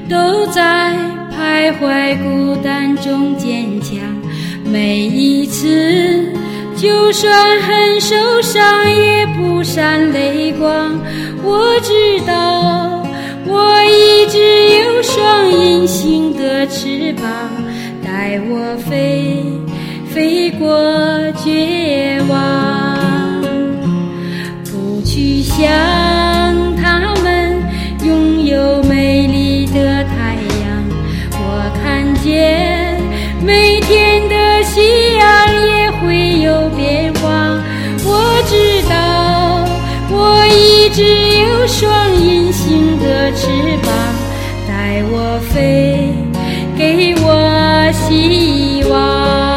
都在徘徊孤单中坚强。每一次就算很受伤也不闪泪光。我知道我一直有双隐形的翅膀，带我飞过绝望。不去想他们拥有美丽的太阳，我看见每天的夕阳也会有变化。我知道我一直有双隐形的翅膀，带我飞，给我希望。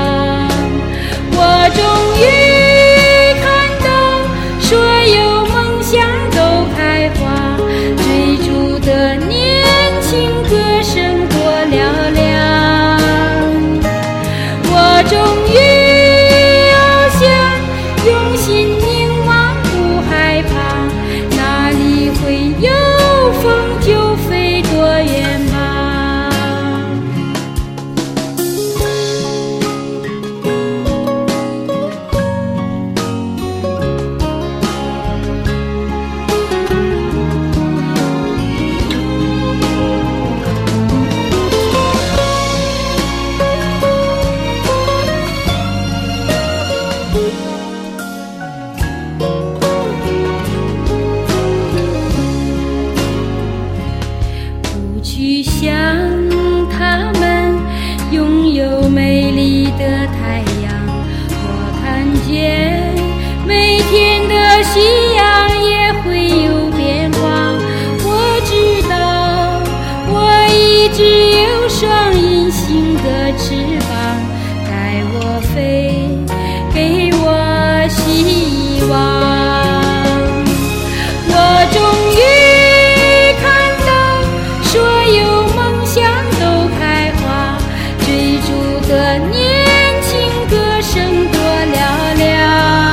我终于看到所有梦想都开花，追逐的年轻歌声多嘹亮。我终于翱翔，用心凝望，不害怕，哪里会有风就飞多远吧。不去想他们拥有美丽的太阳，我看见每天的夕阳也会有变化。我知道我一直有双隐形的翅膀，带我飞，给我希望。我终于看到所有梦想都开花，追逐的年轻歌声多嘹亮。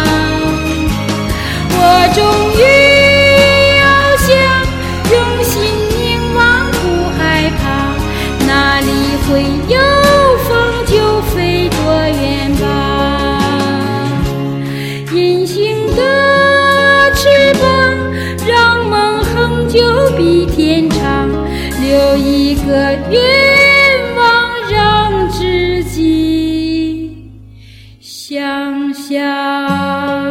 我终于翱翔，用心凝望，不害怕，哪里会有风就飞多远吧。隐形的翅膀让梦恒久比天长，留一个愿望让自己想象。